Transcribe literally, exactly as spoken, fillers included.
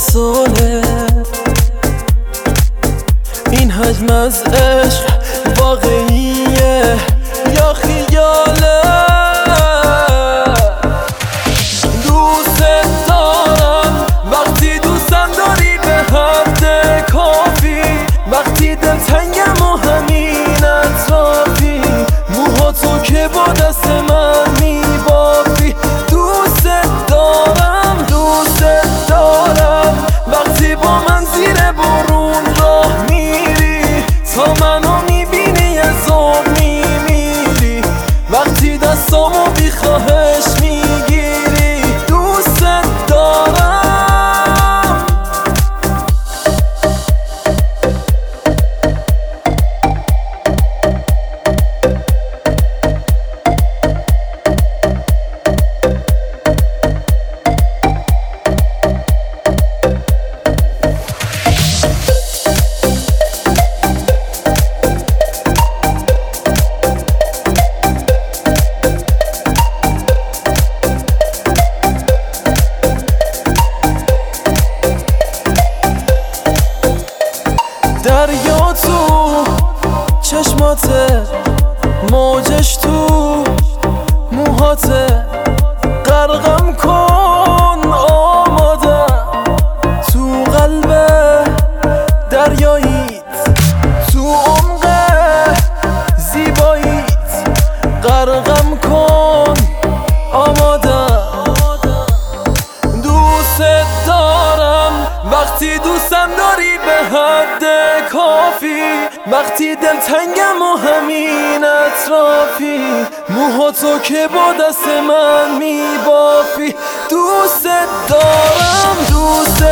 ساله این حجم از عشق واقعیه یا خیاله؟ دوست دارم وقتی دوستم داری به حد کافی، وقتی دلتنگم و همین اطرافی، موها تو که با دست من میبافی. دوست دارم دوست دارم وقتی با من زیر بارون راه میری، تا منو میبینی یه ذوق میمیری، وقتی دستامو بی خواهش میگیری. دوست دارم دریا تو چشماته، موجش تو موهاته، غرقم کن آماده تو قلب دریاییت، تو عمق زیباییت، غرقم کن آماده. دوست دارم وقتی دوستم داری به حد کافی، وقتی دلتنگم و همین اطرافی، موها تو که با دست من میبافی. دوست دارم دوست